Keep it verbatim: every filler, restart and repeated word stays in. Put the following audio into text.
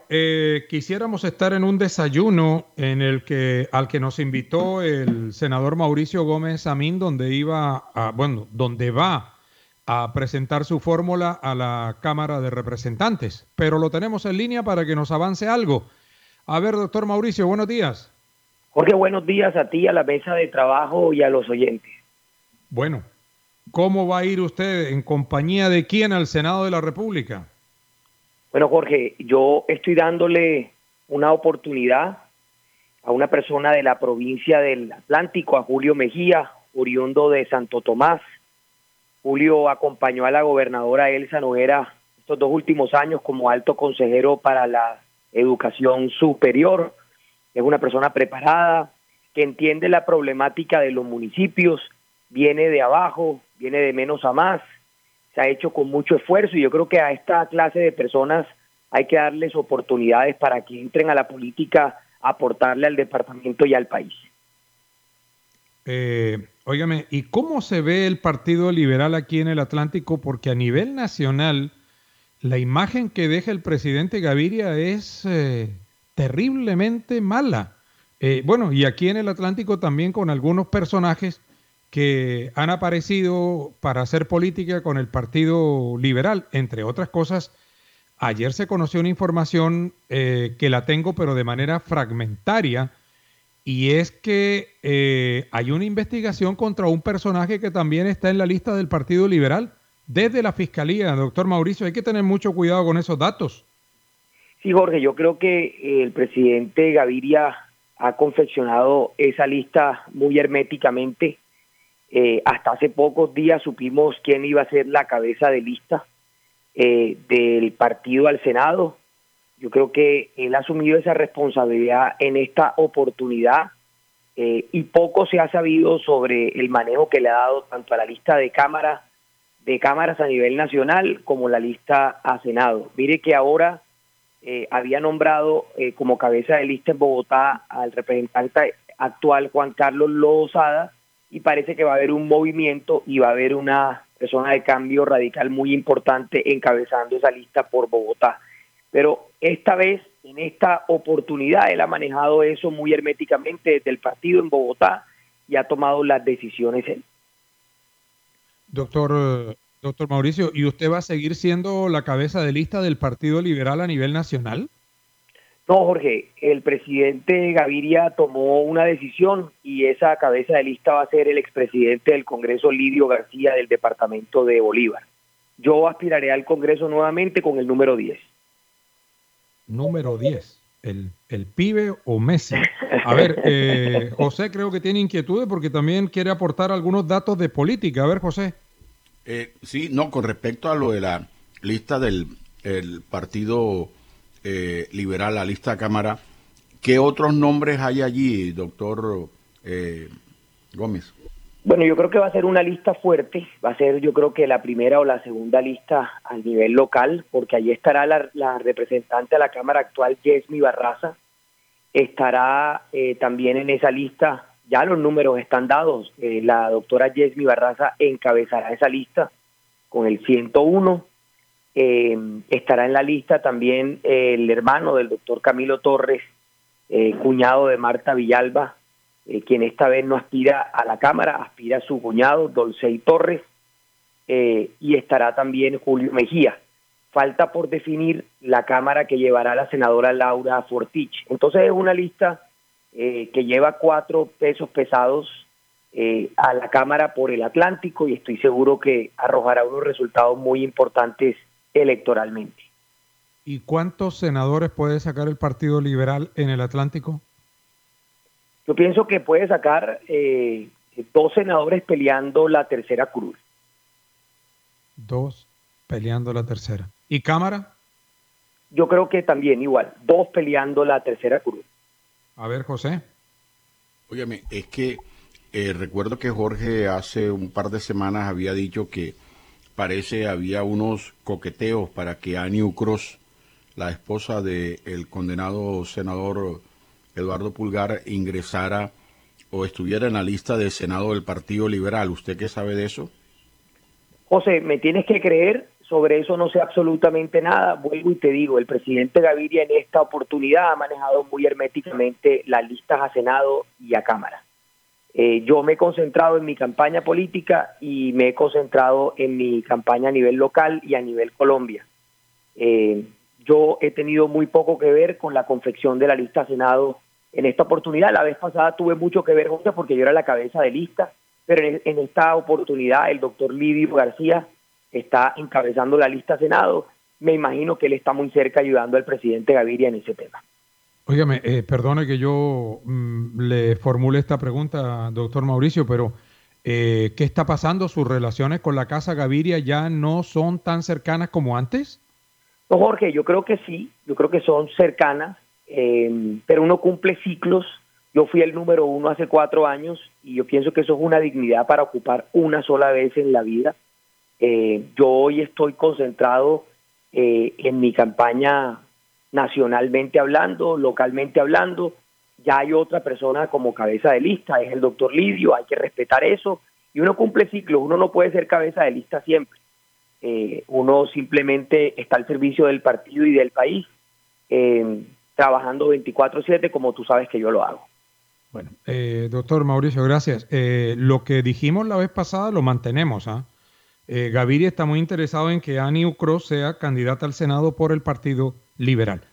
eh, quisiéramos estar en un desayuno en el que, al que nos invitó el senador Mauricio Gómez Amín, donde iba a, bueno, donde va a presentar su fórmula a la Cámara de Representantes. Pero lo tenemos en línea para que nos avance algo. A ver, doctor Mauricio, buenos días. Jorge, buenos días a ti, a la mesa de trabajo y a los oyentes. Bueno, ¿cómo va a ir usted? ¿En compañía de quién al Senado de la República? Bueno, Jorge, yo estoy dándole una oportunidad a una persona de la provincia del Atlántico, a Julio Mejía, oriundo de Santo Tomás. Julio acompañó a la gobernadora Elsa Noguera estos dos últimos años como alto consejero para la educación superior. Es una persona preparada, que entiende la problemática de los municipios, viene de abajo, viene de menos a más, se ha hecho con mucho esfuerzo y yo creo que a esta clase de personas hay que darles oportunidades para que entren a la política a aportarle al departamento y al país. Eh, óigame, ¿y cómo se ve el Partido Liberal aquí en el Atlántico? Porque a nivel nacional, la imagen que deja el presidente Gaviria es eh, terriblemente mala. Eh, bueno, y aquí en el Atlántico también con algunos personajes que han aparecido para hacer política con el Partido Liberal, entre otras cosas. Ayer se conoció una información eh, que la tengo, pero de manera fragmentaria, y es que eh, hay una investigación contra un personaje que también está en la lista del Partido Liberal desde la Fiscalía. Doctor Mauricio, hay que tener mucho cuidado con esos datos. Sí, Jorge, yo creo que el presidente Gaviria ha confeccionado esa lista muy herméticamente. Eh, hasta hace pocos días supimos quién iba a ser la cabeza de lista eh, del partido al Senado. Yo creo que él ha asumido esa responsabilidad en esta oportunidad eh, y poco se ha sabido sobre el manejo que le ha dado tanto a la lista de cámaras, de cámaras a nivel nacional como la lista a Senado. Mire que ahora eh, había nombrado eh, como cabeza de lista en Bogotá al representante actual Juan Carlos Lozada y parece que va a haber un movimiento y va a haber una persona de cambio radical muy importante encabezando esa lista por Bogotá. Pero esta vez, en esta oportunidad, él ha manejado eso muy herméticamente desde el partido en Bogotá y ha tomado las decisiones él. Doctor, doctor Mauricio, ¿y usted va a seguir siendo la cabeza de lista del Partido Liberal a nivel nacional? No, Jorge, el presidente Gaviria tomó una decisión y esa cabeza de lista va a ser el expresidente del Congreso, Lidio García, del departamento de Bolívar. Yo aspiraré al Congreso nuevamente con el número diez. Número diez, el, el pibe o Messi. A ver, eh, José creo que tiene inquietudes porque también quiere aportar algunos datos de política. A ver, José. Eh, sí, no, con respecto a lo de la lista del el partido eh, liberal, la lista de Cámara, ¿qué otros nombres hay allí, doctor eh, Gómez? Bueno, yo creo que va a ser una lista fuerte, va a ser yo creo que la primera o la segunda lista a nivel local, porque allí estará la, la representante a la Cámara actual, Yesmi Barraza, estará eh, también en esa lista, ya los números están dados, eh, la doctora Yesmi Barraza encabezará esa lista con el ciento uno, eh, estará en la lista también eh, el hermano del doctor Camilo Torres, eh, cuñado de Marta Villalba, Eh, quien esta vez no aspira a la Cámara, aspira a su cuñado, Dolcey Torres, eh, y estará también Julio Mejía. Falta por definir la Cámara que llevará la senadora Laura Fortich. Entonces es una lista eh, que lleva cuatro pesos pesados eh, a la Cámara por el Atlántico y estoy seguro que arrojará unos resultados muy importantes electoralmente. ¿Y cuántos senadores puede sacar el Partido Liberal en el Atlántico? Yo pienso que puede sacar eh, dos senadores peleando la tercera curul. Dos peleando la tercera. ¿Y Cámara? Yo creo que también igual, dos peleando la tercera curul. A ver, José. Óyeme, es que eh, recuerdo que Jorge hace un par de semanas había dicho que parece había unos coqueteos para que Annie Ucros, la esposa del condenado senador Eduardo Pulgar, ingresara o estuviera en la lista del Senado del Partido Liberal. ¿Usted qué sabe de eso? José, me tienes que creer sobre eso no sé absolutamente nada. Vuelvo y te digo, el presidente Gaviria en esta oportunidad ha manejado muy herméticamente las listas a Senado y a Cámara. Eh, yo me he concentrado en mi campaña política y me he concentrado en mi campaña a nivel local y a nivel Colombia. Eh, yo he tenido muy poco que ver con la confección de la lista a Senado en esta oportunidad. La vez pasada tuve mucho que ver, José, porque yo era la cabeza de lista, pero en, en esta oportunidad el doctor Lidio García está encabezando la lista a Senado. Me imagino que él está muy cerca ayudando al presidente Gaviria en ese tema. Óigame, eh, perdone que yo mm, le formule esta pregunta, doctor Mauricio, pero eh, ¿qué está pasando? ¿Sus relaciones con la Casa Gaviria ya no son tan cercanas como antes? No, Jorge, yo creo que sí, yo creo que son cercanas, eh, pero uno cumple ciclos. Yo fui el número uno hace cuatro años y yo pienso que eso es una dignidad para ocupar una sola vez en la vida. Eh, yo hoy estoy concentrado eh, en mi campaña nacionalmente hablando, localmente hablando. Ya hay otra persona como cabeza de lista, es el doctor Lidio, hay que respetar eso, y uno cumple ciclos, uno no puede ser cabeza de lista siempre. Eh, uno simplemente está al servicio del partido y del país, eh, trabajando veinticuatro siete como tú sabes que yo lo hago. Bueno, eh, doctor Mauricio, gracias. Eh, lo que dijimos la vez pasada lo mantenemos, ¿ah? ¿eh? Eh, Gaviria está muy interesado en que Ani Ucros sea candidata al Senado por el Partido Liberal.